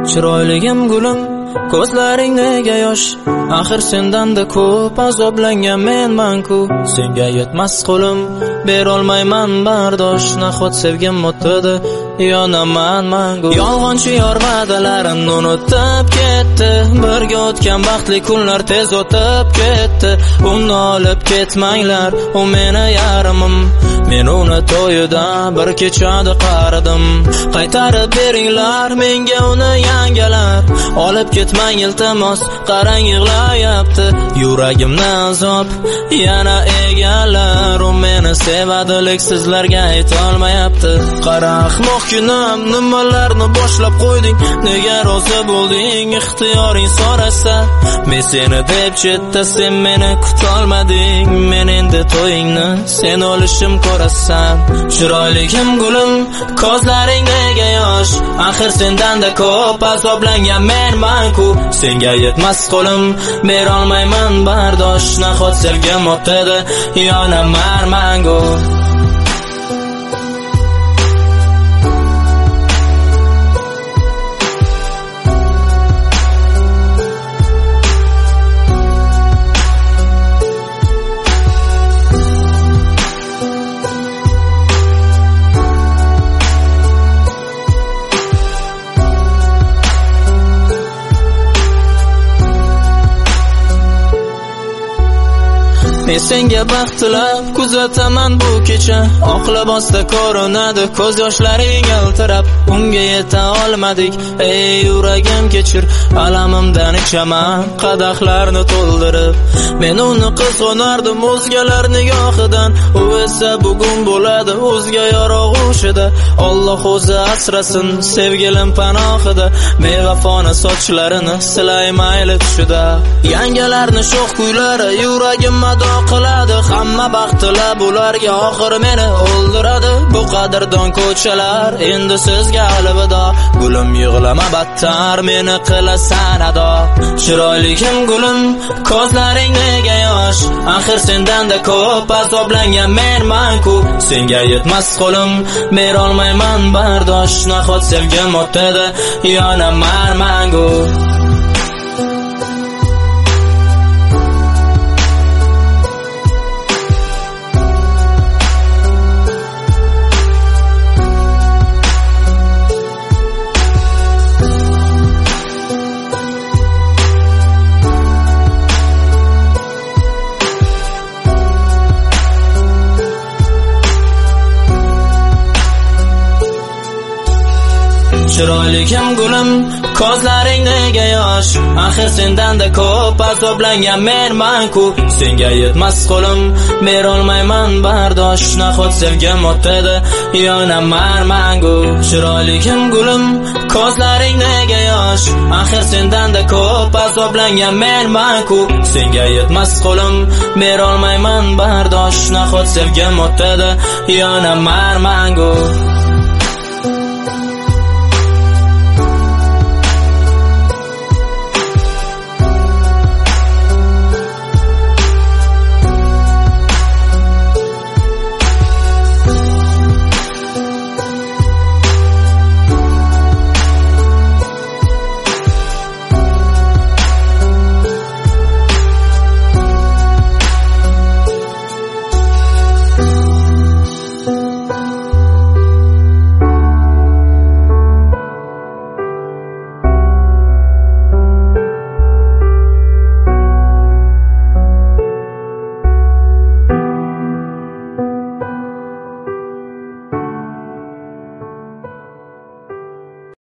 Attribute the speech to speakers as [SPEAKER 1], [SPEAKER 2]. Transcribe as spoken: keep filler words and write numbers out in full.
[SPEAKER 1] Chiroyligim gulim, ko'zlaring nega yosh? Axir sendanda ko'p azoblangan menman-ku. Senga yetmas qo'lim, berolmayman bardosh. Nahot sevgim o'tdi, yonaman mangu. Yolg'onchi yor va'dalarini unutib ketdi. Birga o'tgan baxtli kunlar tez o'tib ketdi. Uni olib ketmanglar, u meni yarimim. Men uni to'yida bir kechada qaradim. Qaytarib beringlar menga uni yangalar. Olib ketmang iltimos, qarang yig'layapti. Yuragimni azob yana egallar. U meni sevadilik sizlarga aytolmayapti. Qara ahmoq kunim, nimalarni boshlab qo'yding? Nega rozi bo'lding? Ixtiyoring so'rasa, men seni deb chetda, sen meni kutolmading. Men endi to'yingni sen olishim ko'rasan. Chiroyligim gulim, ko'zlaring nega yosh? Axir sendanda ko'p azoblangan menman-ku. Senga yetmas qo'lim, berolmayman bardosh. Nahot sevgim o'tdi, yonaman mangu. Men senga baxt tilab kuzataman bu kecha. Oq libosda ko'rinadi ko'z yoshlaring yaltirab. Unga yeta olmadik, ey yuragim kechir. Alamimdan ichaman qadahlarni to'ldirib. Men uni qizg'onardim o'zgalar nigohidan. U esa bugun bo'ladi o'zga yorug'ushida. Alloh o'zi asrasin sevgilim panohida. Bevafona sochlarini silay mayli tushida. Yangalarni sho'x kuylari yuragim mado qiladi. Hamma baxtlar bularga oxir meni o'ldiradi. Bu qadrdon ko'chalar endi sizga alvido. Gulim yig'lama battar, meni qilasan ado. Chiroyligim gulim, ko'zlaring nega yosh? Axir sendanda ko'p azoblangan menman-ku. Senga yetmas qo'lim, berolmayman bardosh. Nahot sevgim o'tdi, yonaman mangu. Chiroyligim gulim, ko'zlaring nega yosh? Axir sendanda ko'p azoblangan menman-ku. Senga yetmas qo'lim, berolmayman bardosh. Nahot sevgim o'tdi, yonaman mangu. Chiroyligim gulim, ko'zlaring nega yosh? Axir sendanda ko'p azoblangan menman-ku. Senga yetmas qo'lim, berolmayman bardosh. Nahot sevgim o'tdi, yonaman mangu.